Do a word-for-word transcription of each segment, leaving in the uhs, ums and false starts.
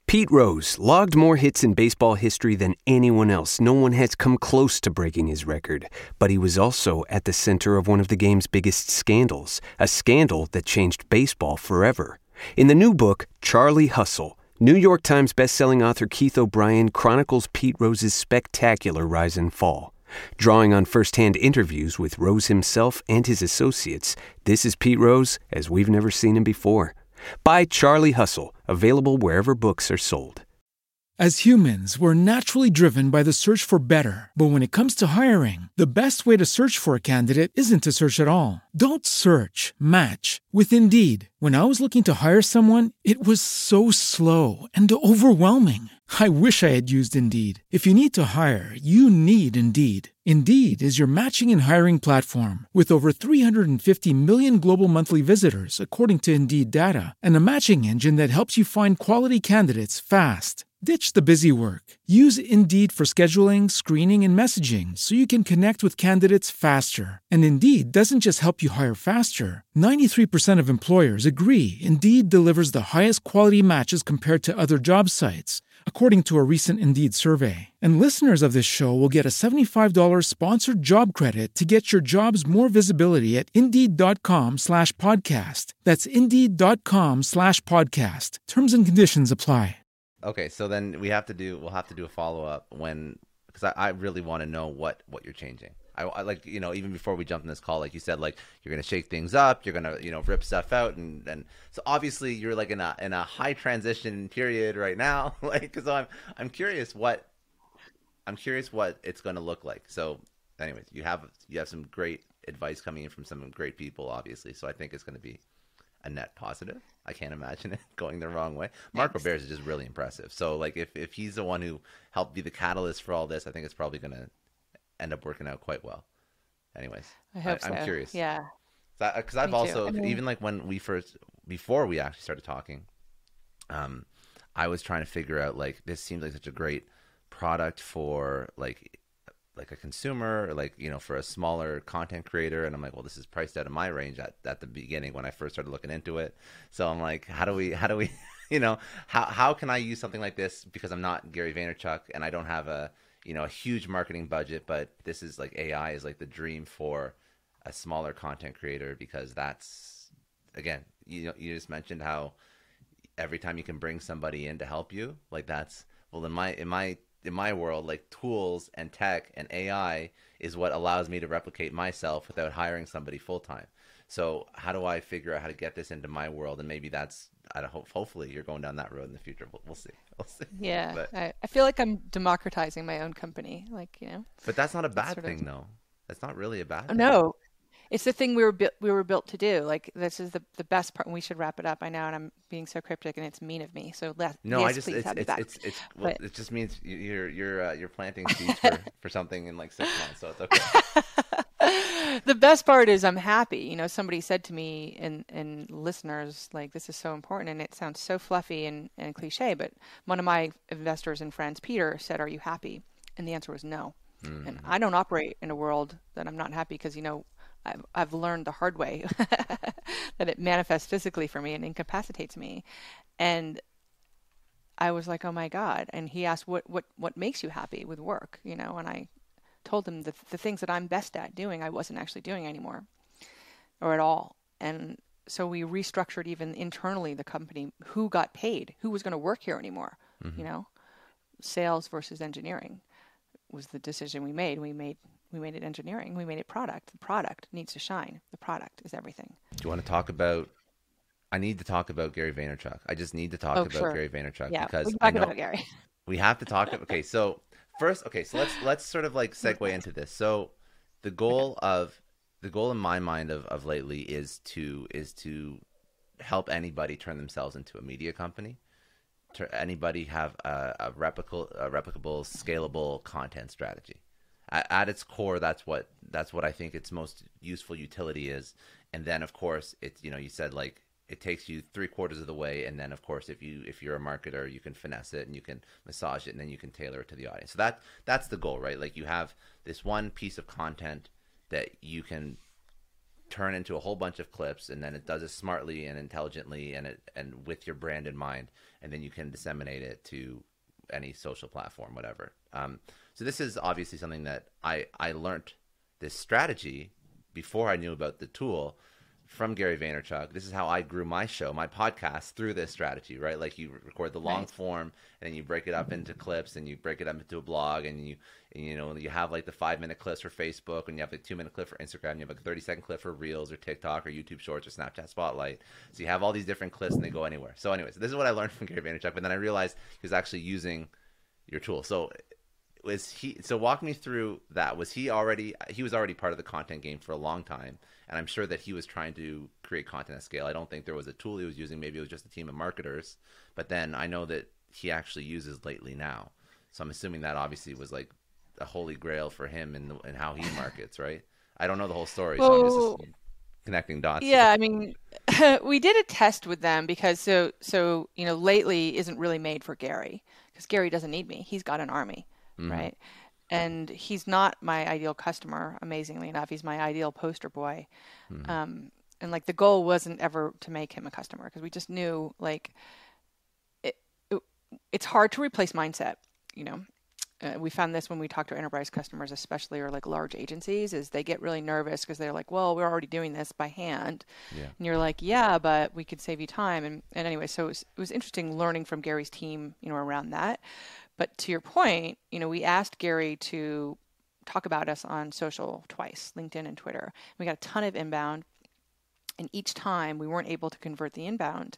Pete Rose logged more hits in baseball history than anyone else. No one has come close to breaking his record. But he was also at the center of one of the game's biggest scandals, a scandal that changed baseball forever. In the new book, Charlie Hustle, New York Times bestselling author Keith O'Brien chronicles Pete Rose's spectacular rise and fall. Drawing on first-hand interviews with Rose himself and his associates, this is Pete Rose as we've never seen him before. Buy Charlie Hustle, available wherever books are sold. As humans, we're naturally driven by the search for better. But when it comes to hiring, the best way to search for a candidate isn't to search at all. Don't search, match with Indeed. When I was looking to hire someone, it was so slow and overwhelming. I wish I had used Indeed. If you need to hire, you need Indeed. Indeed is your matching and hiring platform with over three hundred fifty million global monthly visitors, according to Indeed data, and a matching engine that helps you find quality candidates fast. Ditch the busy work. Use Indeed for scheduling, screening, and messaging so you can connect with candidates faster. And Indeed doesn't just help you hire faster. ninety-three percent of employers agree Indeed delivers the highest quality matches compared to other job sites, according to a recent Indeed survey. And listeners of this show will get a seventy-five dollars sponsored job credit to get your jobs more visibility at Indeed.com slash podcast. That's Indeed.com slash podcast. Terms and conditions apply. Okay, so then we have to do, we'll have to do a follow-up when, because I, I really want to know what, what you're changing. I, I like, you know, even before we jump in this call, like you said, like you're going to shake things up, you're going to, you know, rip stuff out. And, and so obviously you're like in a, in a high transition period right now. Like, cause I'm, I'm curious what, I'm curious what it's going to look like. So anyways, you have, you have some great advice coming in from some great people, obviously. So I think it's going to be a net positive. I can't imagine it going the wrong way. Mark Thanks. Roberts is just really impressive. So like if, if he's the one who helped be the catalyst for all this, I think it's probably going to end up working out quite well. Anyways, I hope I, so. I'm curious. Yeah. Because I've Me too. also, I mean- even like when we first, before we actually started talking, um, I was trying to figure out like, this seems like such a great product for like, like a consumer, or like, you know, for a smaller content creator. And I'm like, well, this is priced out of my range at, at the beginning when I first started looking into it. So I'm like, how do we, how do we, you know, how, how can I use something like this? Because I'm not Gary Vaynerchuk and I don't have a, you know, a huge marketing budget, but this is like A I is like the dream for a smaller content creator, because that's, again, you know, you just mentioned how every time you can bring somebody in to help you, like that's, well, in my, in my, in my world, like tools and tech and A I is what allows me to replicate myself without hiring somebody full time. So how do I figure out how to get this into my world? And maybe that's, I don't hope, hopefully you're going down that road in the future. We'll, we'll see. We'll see. Yeah. But, I, I feel like I'm democratizing my own company. Like, you know, but that's not a bad sort of- thing though. That's not really a bad oh, thing. no, it's the thing we were built, we were built to do. Like, this is the, the best part. And we should wrap it up. I know, and I'm being so cryptic and it's mean of me. So let, No, yes, I just, please it's, have me it's, back. it's, it's, well, But- it just means you- you're, you're, uh, you're planting seeds for, for something in like six months. So it's okay. The best part is I'm happy. You know, somebody said to me, and, and listeners, like, this is so important, and it sounds so fluffy and, and cliche, but one of my investors and friends, Peter, said, are you happy? And the answer was no. Mm. And I don't operate in a world that I'm not happy because, you know, I've, I've learned the hard way that it manifests physically for me and incapacitates me. And I was like, oh my God. And he asked, what, what, what makes you happy with work? You know, and I told him the, the things that I'm best at doing, I wasn't actually doing anymore or at all. And so we restructured even internally the company, who got paid, who was going to work here anymore, Mm-hmm. you know, sales versus engineering was the decision we made. We made, we made it engineering. We made it product. The product needs to shine. The product is everything. Do you want to talk about, I need to talk about Gary Vaynerchuk. I just need to talk Oh, about sure. Gary Vaynerchuk Yeah. because We can I talk know about Gary. we have to talk. Okay. So first, okay. So let's, let's sort of like segue into this. So the goal of, the goal in my mind of, of lately is to, is to help anybody turn themselves into a media company. To anybody have a, a replicable, a replicable, scalable content strategy. At, at its core, that's what that's what I think its most useful utility is. And then, of course, it's, you know, you said like it takes you three quarters of the way, and then, of course, if you if you're a marketer, you can finesse it and you can massage it, and then you can tailor it to the audience. So that that's the goal, right? Like you have this one piece of content that you can turn into a whole bunch of clips, and then it does it smartly and intelligently and it, and with your brand in mind, and then you can disseminate it to any social platform, whatever. Um, so this is obviously something that I, I learned this strategy before I knew about the tool from Gary Vaynerchuk. This is how I grew my show, my podcast, through this strategy, right? Like you record the long right. form, and then you break it up into clips, and you break it up into a blog, and you and, you know, you have like the five minute clips for Facebook, and you have the two minute clip for Instagram, and you have like a thirty second clip for Reels or TikTok or YouTube Shorts or Snapchat Spotlight. So you have all these different clips, and they go anywhere. So anyways, this is what I learned from Gary Vaynerchuk, but then I realized he was actually using your tool. So was he? So walk me through that. Was he already? He was already part of the content game for a long time, and I'm sure that he was trying to create content at scale. I don't think there was a tool he was using. Maybe it was just a team of marketers. But then I know that he actually uses Lately Now, so I'm assuming that obviously was like a holy grail for him and and how he markets, right? I don't know the whole story, well, so I'm just connecting dots. Yeah, I mean, we did a test with them because so so you know, Lately isn't really made for Gary because Gary doesn't need me. He's got an army. Mm-hmm. Right. And he's not my ideal customer, amazingly enough. He's my ideal poster boy. Mm-hmm. Um, and like the goal wasn't ever to make him a customer because we just knew like it, it, it's hard to replace mindset. You know, uh, we found this when we talk to enterprise customers, especially or like large agencies, is they get really nervous because they're like, well, we're already doing this by hand. Yeah. And you're like, yeah, but we could save you time. And, and anyway, so it was, it was interesting learning from Gary's team, you know, around that. But to your point, you know, we asked Gary to talk about us on social twice, LinkedIn and Twitter. We got a ton of inbound, and each time we weren't able to convert the inbound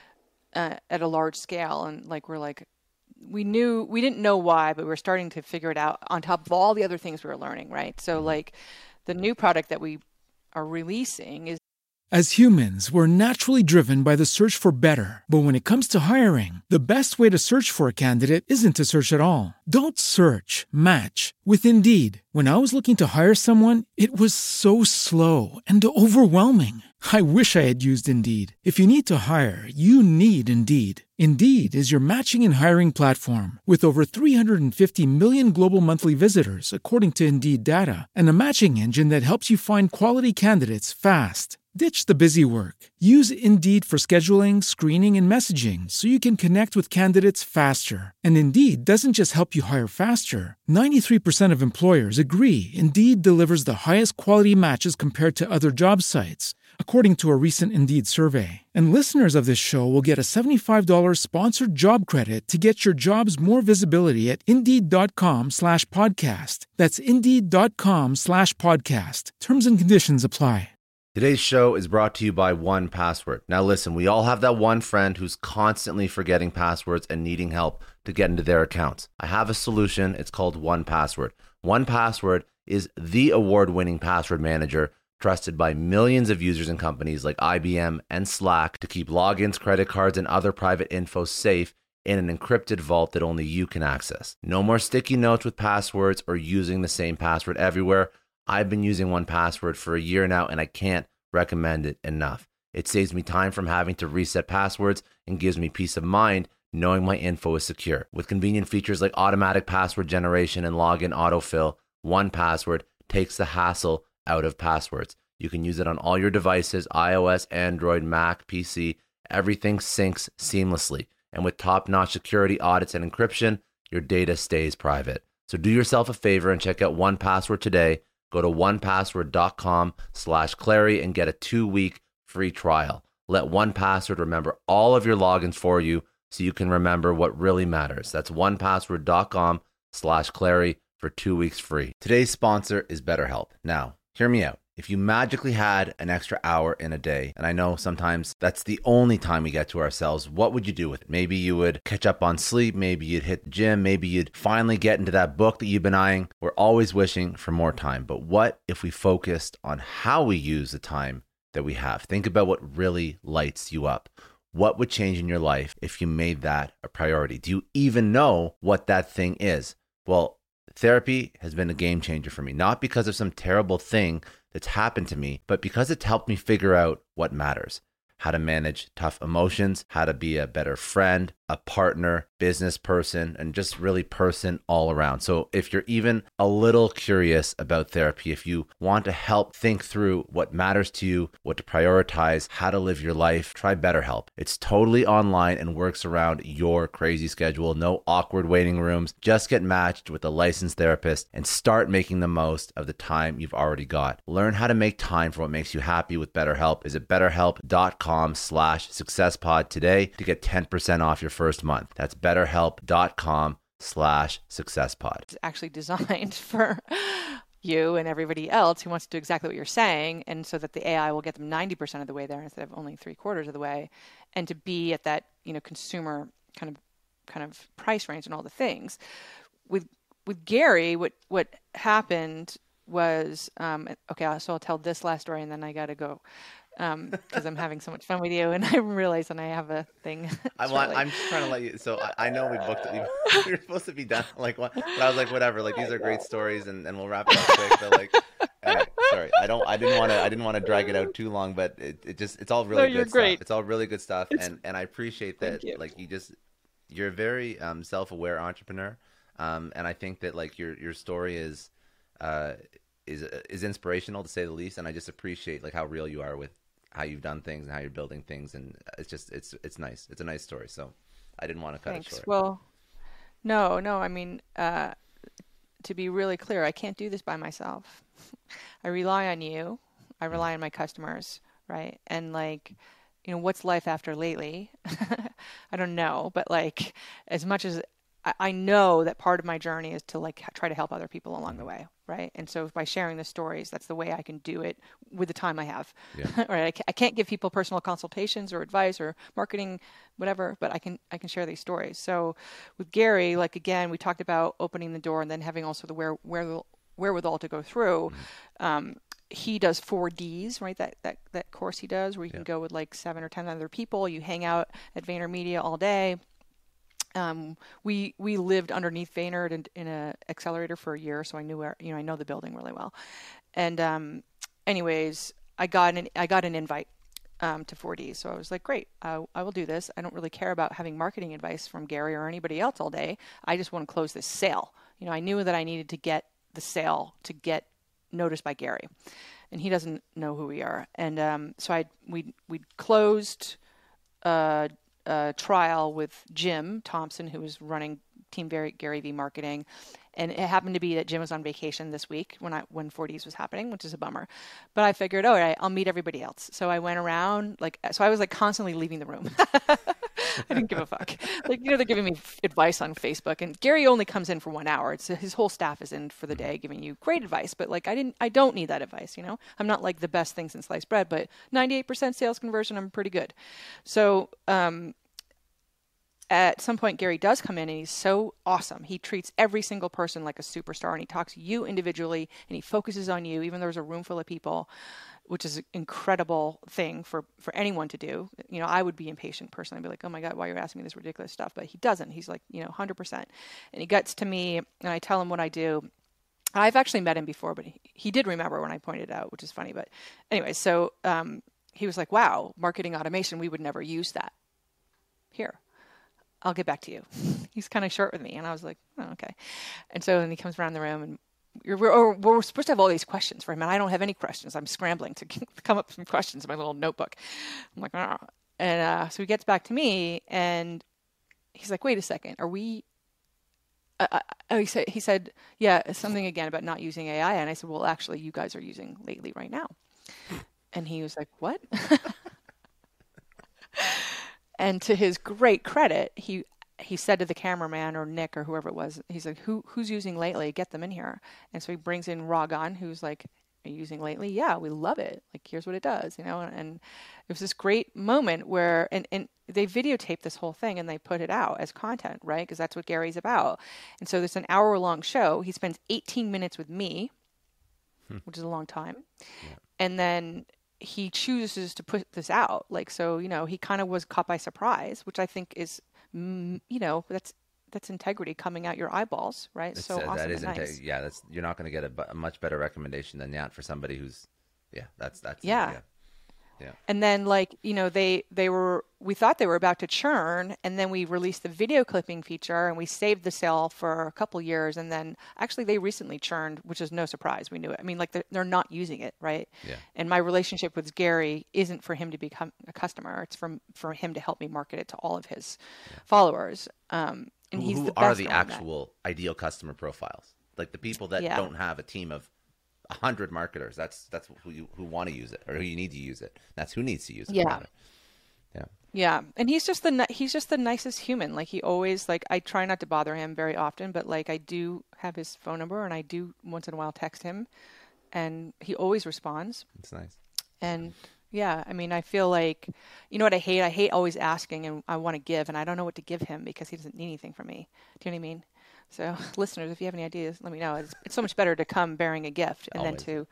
uh, at a large scale. And like we're like, we knew we didn't know why, but we were starting to figure it out on top of all the other things we were learning, right? So like the new product that we are releasing is. As humans, we're naturally driven by the search for better. But when it comes to hiring, the best way to search for a candidate isn't to search at all. Don't search, match with Indeed. When I was looking to hire someone, it was so slow and overwhelming. I wish I had used Indeed. If you need to hire, you need Indeed. Indeed is your matching and hiring platform with over three hundred fifty million global monthly visitors, according to Indeed data, and a matching engine that helps you find quality candidates fast. Ditch the busy work. Use Indeed for scheduling, screening, and messaging so you can connect with candidates faster. And Indeed doesn't just help you hire faster. ninety-three percent of employers agree Indeed delivers the highest quality matches compared to other job sites, according to a recent Indeed survey. And listeners of this show will get a seventy-five dollars sponsored job credit to get your jobs more visibility at Indeed.com slash podcast. That's Indeed.com slash podcast. Terms and conditions apply. Today's show is brought to you by one Password. Now listen, we all have that one friend who's constantly forgetting passwords and needing help to get into their accounts. I have a solution. It's called one Password. one Password is the award-winning password manager trusted by millions of users and companies like I B M and Slack to keep logins, credit cards, and other private info safe in an encrypted vault that only you can access. No more sticky notes with passwords or using the same password everywhere. I've been using one Password for a year now, and I can't recommend it enough. It saves me time from having to reset passwords and gives me peace of mind knowing my info is secure. With convenient features like automatic password generation and login autofill, one Password takes the hassle out of passwords. You can use it on all your devices, iOS, Android, Mac, P C. Everything syncs seamlessly. And with top-notch security audits and encryption, your data stays private. So do yourself a favor and check out one Password today. Go to one password dot com slash Clary and get a two-week free trial. Let one Password remember all of your logins for you so you can remember what really matters. That's one password dot com slash Clary for two weeks free. Today's sponsor is BetterHelp. Now, hear me out. If you magically had an extra hour in a day, and I know sometimes that's the only time we get to ourselves, what would you do with it? Maybe you would catch up on sleep, maybe you'd hit the gym, maybe you'd finally get into that book that you've been eyeing. We're always wishing for more time, but what if we focused on how we use the time that we have? Think about what really lights you up. What would change in your life if you made that a priority? Do you even know what that thing is? Well, therapy has been a game changer for me, not because of some terrible thing that's happened to me, but because it's helped me figure out what matters, how to manage tough emotions, how to be a better friend, a partner, business person, and just really person all around. So if you're even a little curious about therapy, if you want to help think through what matters to you, what to prioritize, how to live your life, try BetterHelp. It's totally online and works around your crazy schedule. No awkward waiting rooms. Just get matched with a licensed therapist and start making the most of the time you've already got. Learn how to make time for what makes you happy with BetterHelp. Visit betterhelp.com slash successpod today to get ten percent off your first month. That's betterhelp.com slash successpod. It's actually designed for you and everybody else who wants to do exactly what you're saying, and so that the A I will get them ninety percent of the way there instead of only three quarters of the way, and to be at that, you know, consumer kind of kind of price range and all the things. With with Gary, what what happened was, um, okay, so I'll tell this last story and then I got to go. Um, because I'm having so much fun with you, and I realize that I have a thing. I'm, like, I'm just trying to let you. So I, I know we booked it. We were supposed to be done. Like, what? But I was like, whatever. Like, these are great stories, and, and we'll wrap it up quick. But like, anyway, sorry, I don't. I didn't want to. I didn't want to drag it out too long. But it, it just. It's all really no, good you're stuff. Great. It's all really good stuff, It's, and and I appreciate that. You. Like, you just. You're a very um, self-aware entrepreneur, um, and I think that like your your story is, uh, is is inspirational to say the least. And I just appreciate like how real you are with how you've done things and how you're building things, and it's just it's it's nice. It's a nice story. So I didn't want to cut Thanks. it short. Well, no, no. I mean, uh, to be really clear, I can't do this by myself. I rely on you. I rely on my customers, right? And like, you know, what's life after lately? I don't know, but like, as much as I, I know that part of my journey is to like try to help other people along the way, right? And so by sharing the stories, that's the way I can do it with the time I have. Yeah. Right? I, ca- I can't give people personal consultations or advice or marketing, whatever, but I can I can share these stories. So with Gary, like again, we talked about opening the door and then having also the where where wherewithal to go through. Mm-hmm. Um, he does four Ds, right? That, that that course he does, where you yeah. can go with like seven or ten other people. You hang out at VaynerMedia all day. Um, we we lived underneath Vayner in, in a accelerator for a year, so I knew where, you know I know the building really well. And um, anyways, I got an I got an invite um, to four D, so I was like, great, I, I will do this. I don't really care about having marketing advice from Gary or anybody else all day. I just want to close this sale. You know, I knew that I needed to get the sale to get noticed by Gary, and he doesn't know who we are. And um, so I we we closed a, a trial with Jim Thompson, who was running Team Gary V Marketing, and it happened to be that Jim was on vacation this week when I when four Ds was happening, which is a bummer. But I figured, all right, I'll meet everybody else. So I went around, like, so I was like constantly leaving the room. I didn't give a fuck. Like, you know, they're giving me advice on Facebook, and Gary only comes in for one hour. It's his whole staff is in for the day giving you great advice, but like I didn't, I don't need that advice. You know, I'm not like the best things in sliced bread, but ninety-eight percent sales conversion, I'm pretty good. So, um, at some point, Gary does come in, and he's so awesome. He treats every single person like a superstar, and he talks to you individually, and he focuses on you, even though there's a room full of people, which is an incredible thing for, for anyone to do. You know, I would be impatient personally. I'd be like, oh my God, why are you asking me this ridiculous stuff? But he doesn't. He's like, you know, one hundred percent. And he gets to me, and I tell him what I do. I've actually met him before, but he, he did remember when I pointed it out, which is funny. But anyway, so um, he was like, wow, marketing automation, we would never use that here. I'll get back to you. He's kind of short with me. And I was like, oh, okay. And so then he comes around the room, and we're, we're, we're supposed to have all these questions for him. And I don't have any questions. I'm scrambling to come up with some questions in my little notebook. I'm like, oh. And uh, so he gets back to me, and he's like, wait a second. Are we, uh, uh, oh, he said, he said, yeah, something again about not using A I. And I said, well, actually, you guys are using Lately right now. And he was like, what? And to his great credit, he he said to the cameraman or Nick or whoever it was, he's like, Who who's using Lately? Get them in here. And so he brings in Ragan, who's like, are you using Lately? Yeah, we love it. Like, here's what it does, you know. And, and it was this great moment where, and, and they videotaped this whole thing and they put it out as content, right? Because that's what Gary's about. And so there's an hour long show. He spends eighteen minutes with me, hmm. which is a long time. Yeah. And then he chooses to put this out. Like, so, you know, he kind of was caught by surprise, which I think is, mm, you know, that's, that's integrity coming out your eyeballs, right? It's, so uh, awesome that is and nice. Yeah. That's, you're not going to get a, a much better recommendation than that for somebody who's, yeah, that's, that's, yeah. yeah. Yeah. And then like, you know, they, they were, we thought they were about to churn, and then we released the video clipping feature and we saved the sale for a couple years. And then actually they recently churned, which is no surprise. We knew it. I mean, like they're, they're not using it. Right. Yeah. And my relationship with Gary isn't for him to become a customer. It's for, for him to help me market it to all of his yeah. followers. Um, and who, he's who the are best the actual that. ideal customer profiles? Like the people that yeah. don't have a team of a hundred marketers. That's that's who you who want to use it, or who you need to use it. That's who needs to use it. Yeah, rather. yeah, yeah. And he's just the he's just the nicest human. Like he always like I try not to bother him very often, but like I do have his phone number, and I do once in a while text him, and he always responds. It's nice. And yeah, I mean, I feel like, you know what I hate? I hate always asking, and I want to give, and I don't know what to give him because he doesn't need anything from me. Do you know what I mean? So, listeners, if you have any ideas, let me know. It's, it's so much better to come bearing a gift and Always. then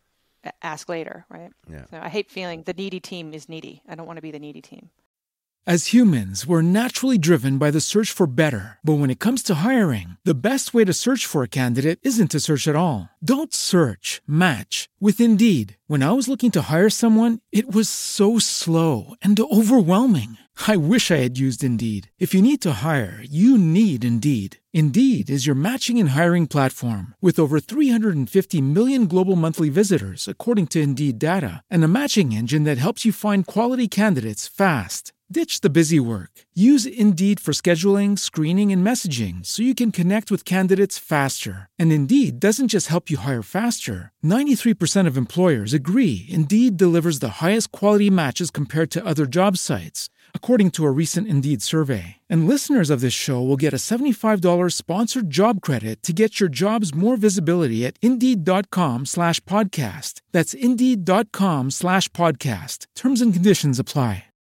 to ask later, right? Yeah. So I hate feeling the needy team is needy. I don't want to be the needy team. As humans, we're naturally driven by the search for better. But when it comes to hiring, the best way to search for a candidate isn't to search at all. Don't search, match with Indeed. When I was looking to hire someone, it was so slow and overwhelming. I wish I had used Indeed. If you need to hire, you need Indeed. Indeed is your matching and hiring platform with over three hundred fifty million global monthly visitors, according to Indeed data, and a matching engine that helps you find quality candidates fast. Ditch the busy work. Use Indeed for scheduling, screening, and messaging so you can connect with candidates faster. And Indeed doesn't just help you hire faster. ninety-three percent of employers agree Indeed delivers the highest quality matches compared to other job sites, according to a recent Indeed survey. And listeners of this show will get a seventy-five dollars sponsored job credit to get your jobs more visibility at Indeed.com slash podcast. That's Indeed.com slash podcast. Terms and conditions apply.